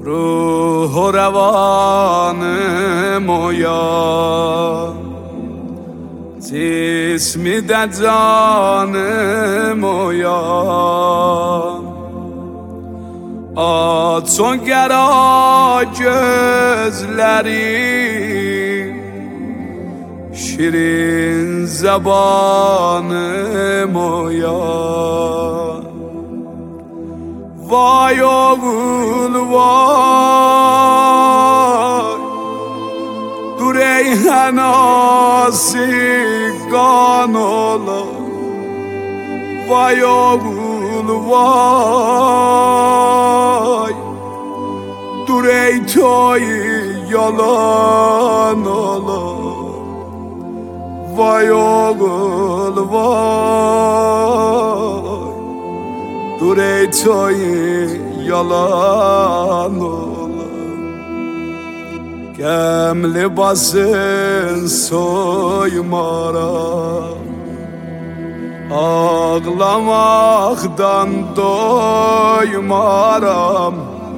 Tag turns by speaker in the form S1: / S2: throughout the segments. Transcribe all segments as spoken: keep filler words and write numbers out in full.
S1: روح و روانم و یا جسمی de canım o ya Aç o kara gözlerim Şirin zabanım o ya Vay oğul vay Dur eyhen asigan ola Vay oğul vay Dur ey toy yalan ola Vay oğul vay Dur ey toy yalan ola Gemli basın soymara Ağlamaktan doymaram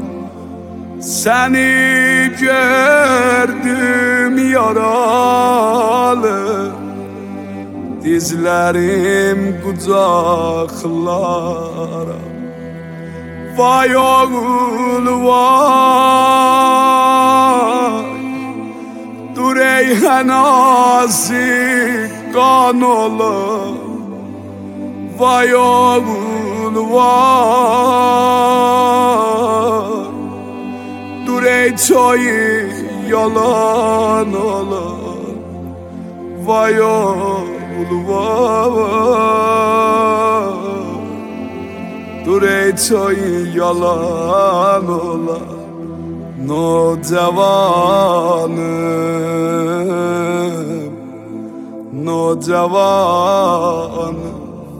S1: Seni gördüm yaralı Dizlerim kucaklara Vay oğul vay Dur eyhen asigan ola Vay oğul vay Dur ey toy yalan ola Vay oğul vay Dur ey toy yalan ola Nocavanım Nocavanım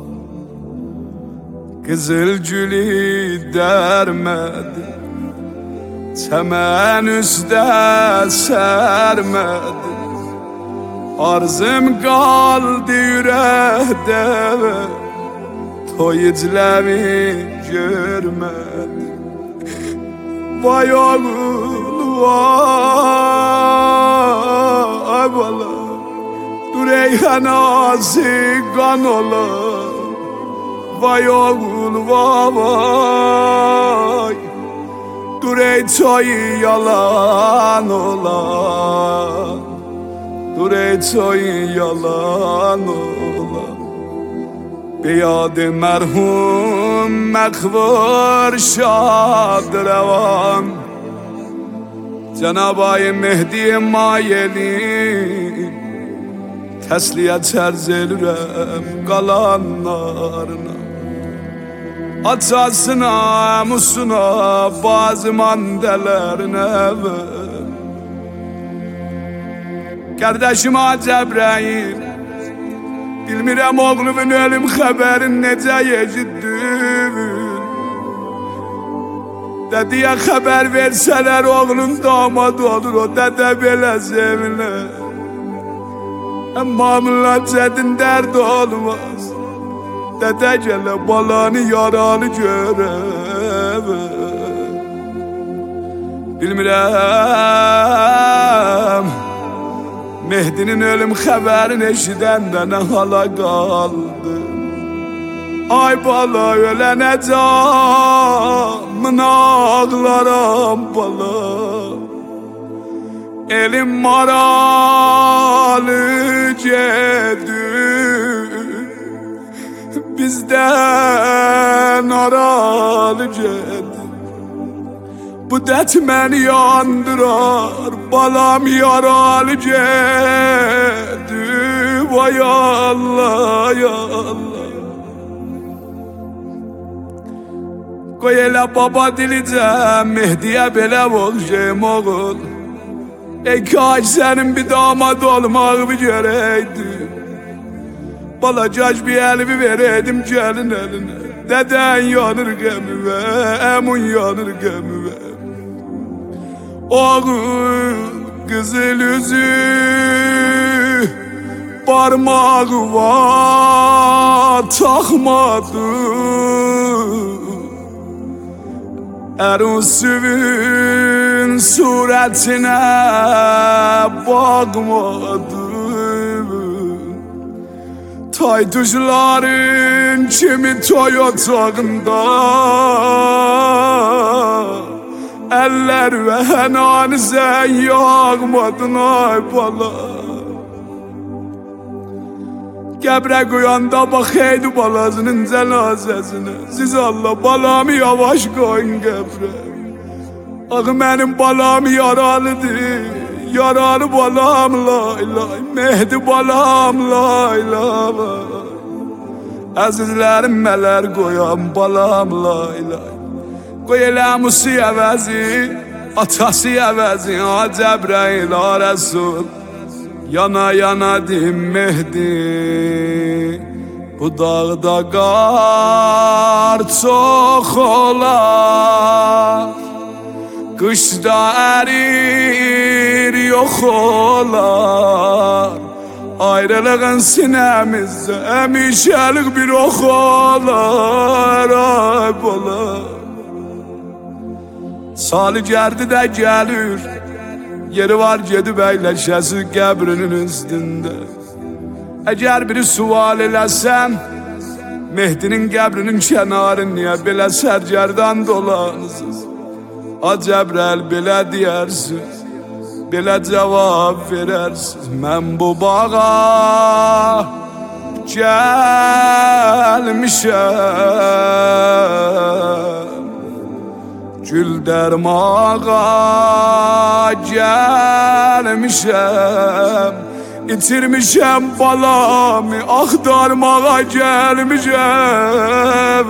S1: Kızıl gülü dermedi Çemen üstte sermedi Arzım kaldı yürekte Toy izlemi görmedi Vay oğul vay bala Dur eyhen asigan ola Vay oğul vay Dur ey toy yalan ola Dur ey toy yalan ola Beyad merhum mekvar şad revan Cenab-ı Mehdi mayeli Təsliyət çərz elürəm qalanlarına Açasına, musuna, bazı mandələrinə ver Qardaşım Cəbrəyil Bilmirəm oğlumun ölüm xəbərin necə eşitdim Dədiyə xəbər versələr oğlum damad olur o dədə belə sevinər Amma müllətin dərdi olmaz Dədə gələ balanı yaralı görəv Bilmirəm Mehdinin ölüm xəbərini eşidəndə nə hala qaldı Ay bala ölənə camın ağlaram bala Elim maralı gedir Bizden aralı gedir Bu dert məni yandırar Balam yaralı gedir Vay Allah ya Allah Qoy elə baba dilicəm Mehdiyə belə olacağım oğul Ey kaç senin bir damad olmağımı göreydim Balacac bir elimi vereydim gelin eline Deden yanır gemime, emun yanır gemime Oğul kızıl üzü Parmağı var takmadı Eros'un suretine bakmadım. Taytuşların kimi toy otağında, eller ve henanı sen yağmadın ay bala. Qəbrə qoyanda baxaydı balasının cənazəsinə. Siz Allah balamı yavaş qoyun qəbrə. Axı mənim balam yaralıdır, yaralı balam lay lay, Mehdi balam lay lay. Əzizlərim mələr qoyan balam lay lay. Qoy elə Musi əvəzi, atası əvəzi, ha Cəbrəil, ha Rəsul. Yana yana dim Mehdi, bu dağda qar çox olar, qışda ərir yox olar. Ayrılığın sinəmizdə əmişəlik bir ox olar, ay bolar. Salı gəldi də gəlir, yeri var gedib əyləşəsi qəbrinin üstündə. Əgər biri sual eləsəm, Mehdinin qəbrinin kənarı niyə belə sərgərdan dolanısınız? A Cəbrəl belə deyərsiniz, belə cavab verərsiniz. Mən bu bağa gəlmişəm, gül dərmağa gəlmişəm, itirmişəm balamı, axtarmağa gəlmişəm.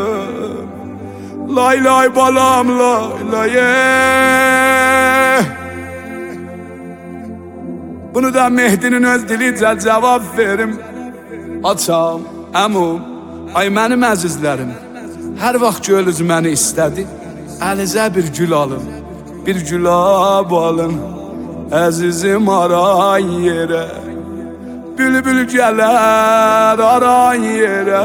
S1: Lay lay balam lay lay. Bunu da Mehdinin öz dilicə cavab verim. Atam, əmum, ay mənim əzizlərim, hər vaxt ki ölüz məni istədi, əlinizə bir gül alın, bir gülab alın, əzizim aran yerə. Bülbül gələr aran yerə,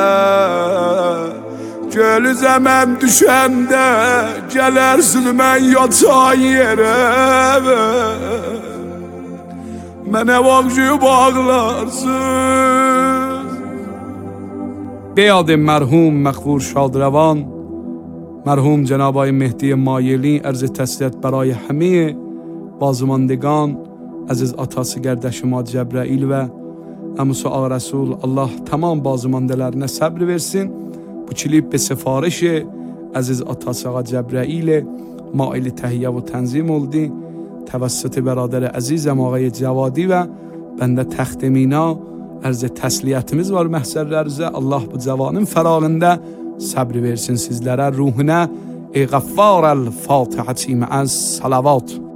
S1: gölüzə mən düşəndə gələrsin mən yatan yerə. Mənə vaqcı bağlarsın. Beyad mərhum Məğfur Şadrəvan مرحوم جناب آقای مهدی مایلی عرض تسلیت برای همه بازماندگان عزیز atası Gərdaşıma Cəbrəil və Əmusu Ağa Rəsul. Allah tamam bazımandələrinə səbr versin. Bu klip به سفارش عزیز atası Ağa Cəbrəil مایلی تهیه و تنظیم oldu توسط برادر عزیزم آقای جوادی و بنده تخت مینا. عرض təsliyyətimiz var məhsərlərinizə. Allah bu cavanın fərağında səbr versin sizlərə, ruhuna. Ey Qəffar el-Fatihəti mə'əz salavat.